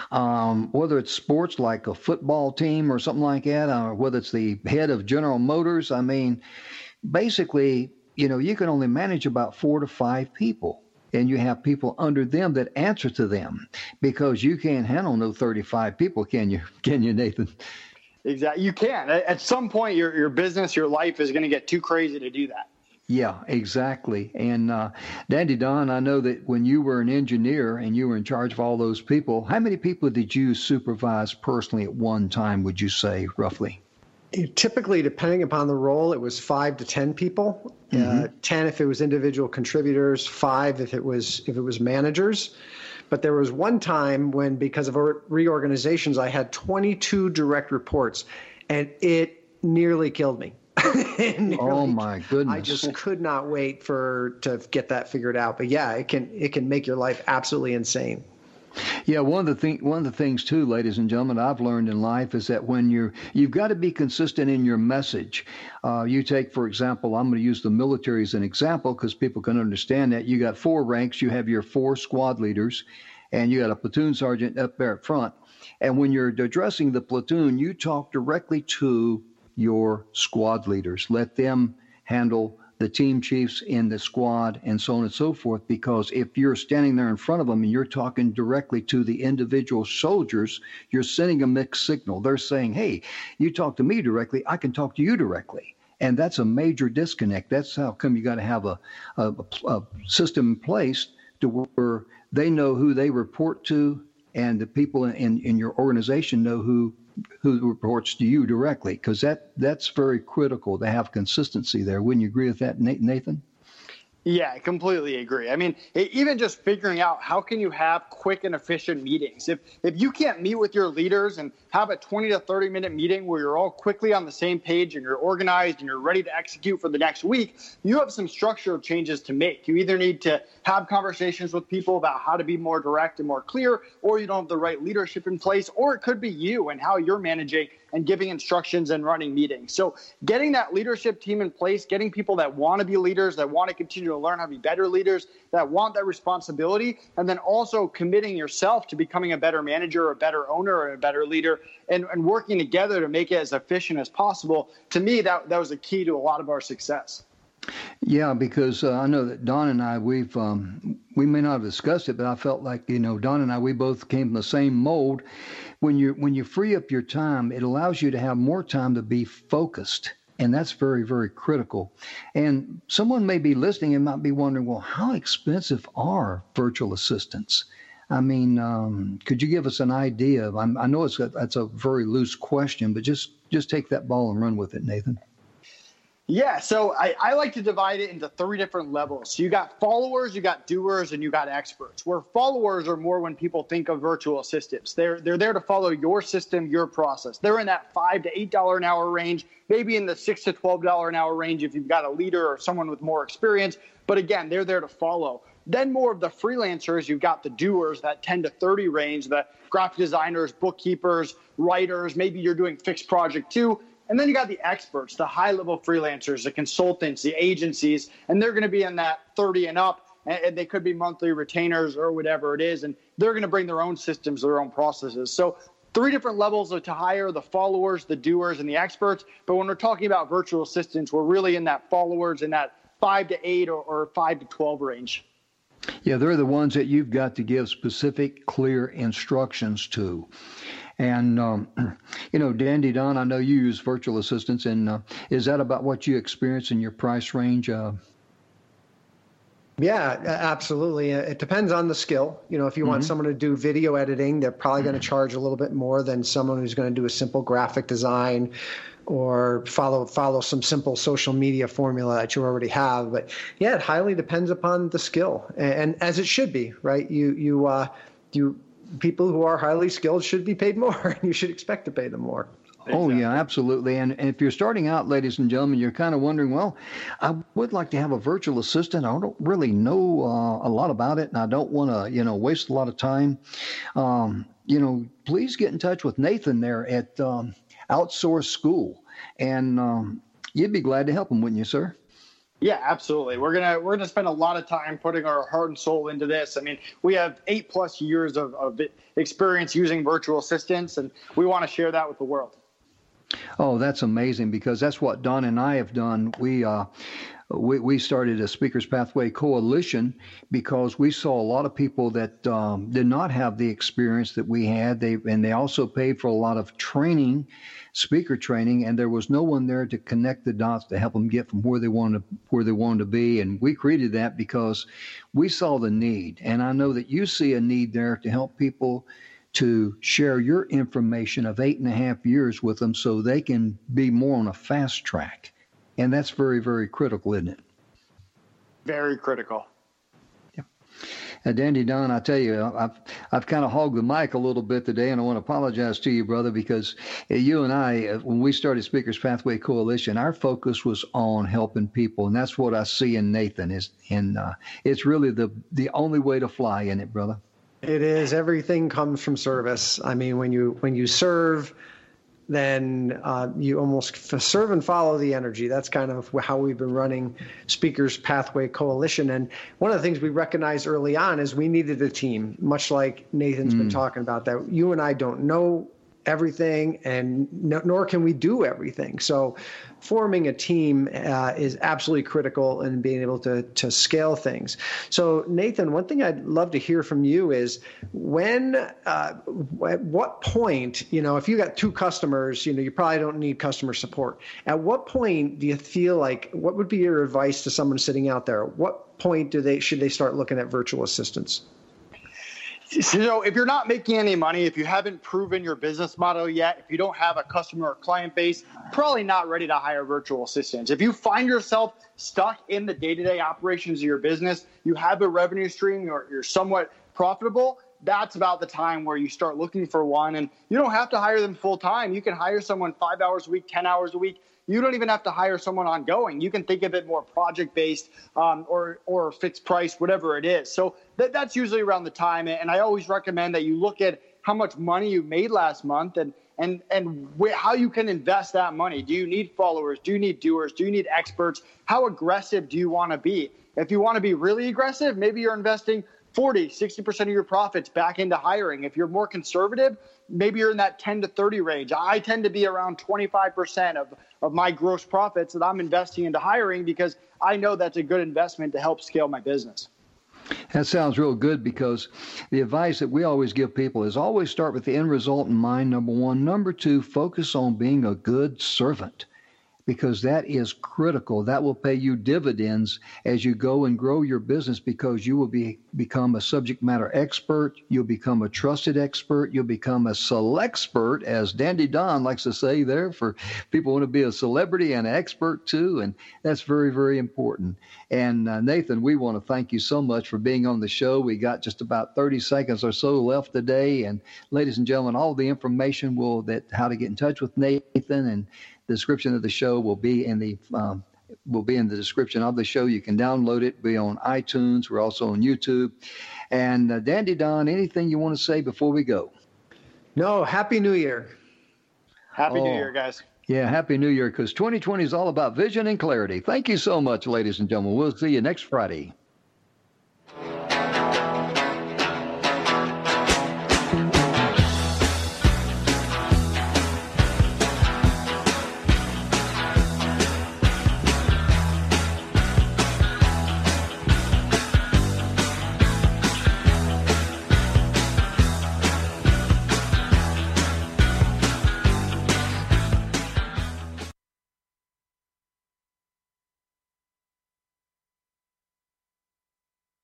um, whether it's sports like a football team or something like that, or whether it's the head of General Motors. I mean, basically, you know, you can only manage about four to five people. And you have people under them that answer to them, because you can't handle no thirty-five people, can you? Can you, Nathan? Exactly. You can. At some point, your your business, your life is going to get too crazy to do that. Yeah, exactly. And uh, Dandy Don, I know that when you were an engineer and you were in charge of all those people, how many people did you supervise personally at one time, would you say, roughly? Typically, depending upon the role, it was five to ten people. Mm-hmm. Uh, ten if it was individual contributors, five if it was if it was managers. But there was one time when, because of reorganizations, I had twenty-two direct reports, and it nearly killed me. nearly, oh my goodness! I just could not wait for to get that figured out. But yeah, it can it can make your life absolutely insane. Yeah, one of the thing, one of the things too, ladies and gentlemen, I've learned in life is that when you're, you've got to be consistent in your message. Uh, you take, for example, I'm going to use the military as an example because people can understand that. You got four ranks, you have your four squad leaders, and you got a platoon sergeant up there at front. And when you're addressing the platoon, you talk directly to your squad leaders. Let them handle the team chiefs in the squad and so on and so forth, because if you're standing there in front of them and you're talking directly to the individual soldiers, you're sending a mixed signal. They're saying, hey, you talk to me directly, I can talk to you directly. And that's a major disconnect. That's how come you got to have a, a, a system in place to where they know who they report to, and the people in, in your organization know who who reports to you directly, because that, that's very critical to have consistency there. Wouldn't you agree with that, Nathan? Yeah, I completely agree. I mean, even just figuring out how can you have quick and efficient meetings. If if you can't meet with your leaders and have a twenty to thirty minute meeting where you're all quickly on the same page and you're organized and you're ready to execute for the next week, you have some structural changes to make. You either need to have conversations with people about how to be more direct and more clear, or you don't have the right leadership in place, or it could be you and how you're managing and giving instructions and running meetings. So getting that leadership team in place, getting people that want to be leaders, that want to continue to learn how to be better leaders, that want that responsibility, and then also committing yourself to becoming a better manager, a better owner, or a better leader, and, and working together to make it as efficient as possible. To me, that, that was the key to a lot of our success. Yeah, because uh, I know that Don and I, we've um, we may not have discussed it, but I felt like, you know, Don and I, we both came from the same mold. When you when you free up your time, it allows you to have more time to be focused, and that's very, very critical. And someone may be listening and might be wondering, well, how expensive are virtual assistants? I mean, um, could you give us an idea? I'm, I know it's a, that's a very loose question, but just just take that ball and run with it, Nathan. Yeah, so I, I like to divide it into three different levels. So you got followers, you got doers, and you got experts. Where followers are more when people think of virtual assistants. They're they're there to follow your system, your process. They're in that five to eight dollar an hour range, maybe in the six to twelve dollar an hour range if you've got a leader or someone with more experience. But again, they're there to follow. Then more of the freelancers, you've got the doers, that ten to thirty range, the graphic designers, bookkeepers, writers. Maybe you're doing fixed project too. And then you got the experts, the high-level freelancers, the consultants, the agencies, and they're going to be in that thirty and up, and they could be monthly retainers or whatever it is, and they're going to bring their own systems, their own processes. So three different levels of to hire: the followers, the doers, and the experts. But when we're talking about virtual assistants, we're really in that followers in that five to eight or, or five to twelve range. Yeah, they're the ones that you've got to give specific, clear instructions to. And, um, you know, Dandy Don, I know you use virtual assistants, and uh, is that about what you experience in your price range? Uh, Yeah, absolutely. It depends on the skill. You know, if you mm-hmm. want someone to do video editing, they're probably going to charge a little bit more than someone who's going to do a simple graphic design or follow follow some simple social media formula that you already have. But yeah, it highly depends upon the skill, and, and as it should be, right? You you uh, you people who are highly skilled should be paid more, and you should expect to pay them more. Oh, yeah, absolutely. And, and if you're starting out, ladies and gentlemen, you're kind of wondering, well, I would like to have a virtual assistant. I don't really know uh, a lot about it, and I don't want to, you know, waste a lot of time. Um, you know, please get in touch with Nathan there at um, Outsource School, and um, you'd be glad to help him, wouldn't you, sir? Yeah, absolutely. We're gonna we're gonna spend a lot of time putting our heart and soul into this. I mean, we have eight plus years of, of experience using virtual assistants, and we want to share that with the world. Oh, that's amazing, because that's what Don and I have done. We uh, we, we started a Speakers Pathway Coalition because we saw a lot of people that um, did not have the experience that we had. They and they also paid for a lot of training, speaker training, and there was no one there to connect the dots to help them get from where they wanted to, where they wanted to be. And we created that because we saw the need, and I know that you see a need there to help people to share your information of eight and a half years with them so they can be more on a fast track. And that's very, very critical, isn't it? Very critical. Yeah. Uh, Dandy Don, I tell you, I've I've kind of hogged the mic a little bit today, and I want to apologize to you, brother, because uh, you and I, uh, when we started Speakers Pathway Coalition, our focus was on helping people, and that's what I see in Nathan. Is and uh, it's really the the only way to fly, isn't it, brother? It is. Everything comes from service. I mean, when you when you serve, then uh, you almost f- serve and follow the energy. That's kind of how we've been running Speakers Pathway Coalition. And one of the things we recognized early on is we needed a team, much like Nathan's mm. been talking about, that you and I don't know everything, and no, nor can we do everything. So forming a team uh, is absolutely critical in being able to to scale things. So Nathan, one thing I'd love to hear from you is when, uh, at what point, you know, if you got two customers, you know, you probably don't need customer support. At what point do you feel like, what would be your advice to someone sitting out there? What point do they should they start looking at virtual assistants? So if you're not making any money, if you haven't proven your business model yet, if you don't have a customer or client base, probably not ready to hire virtual assistants. If you find yourself stuck in the day-to-day operations of your business, you have a revenue stream, or you're somewhat profitable, that's about the time where you start looking for one. And you don't have to hire them full time. You can hire someone five hours a week, ten hours a week. You don't even have to hire someone ongoing. You can think of it more project-based um, or or fixed price, whatever it is. So that, that's usually around the time. And I always recommend that you look at how much money you made last month and and and wh- how you can invest that money. Do you need followers? Do you need doers? Do you need experts? How aggressive do you want to be? If you want to be really aggressive, maybe you're investing forty, sixty percent of your profits back into hiring. If you're more conservative, maybe you're in that ten to thirty range. I tend to be around twenty-five percent of, of my gross profits that I'm investing into hiring, because I know that's a good investment to help scale my business. That sounds real good, because the advice that we always give people is always start with the end result in mind, number one. Number two, focus on being a good servant, because that is critical. That will pay you dividends as you go and grow your business, because you will be become a subject matter expert. You'll become a trusted expert. You'll become a celexpert, as Dandy Don likes to say there, for people who want to be a celebrity and an expert too. And that's very, very important. And uh, Nathan, we want to thank you so much for being on the show. We got just about thirty seconds or so left today. And ladies and gentlemen, all the information will that how to get in touch with Nathan and the description of the show will be in the um, will be in the description of the show. You can download it, be on iTunes. We're also on YouTube. And uh, Dandy Don, anything you want to say before we go? No, Happy New Year. Happy oh, New Year, guys. Yeah, Happy New Year, because twenty twenty is all about vision and clarity. Thank you so much, ladies and gentlemen. We'll see you next Friday.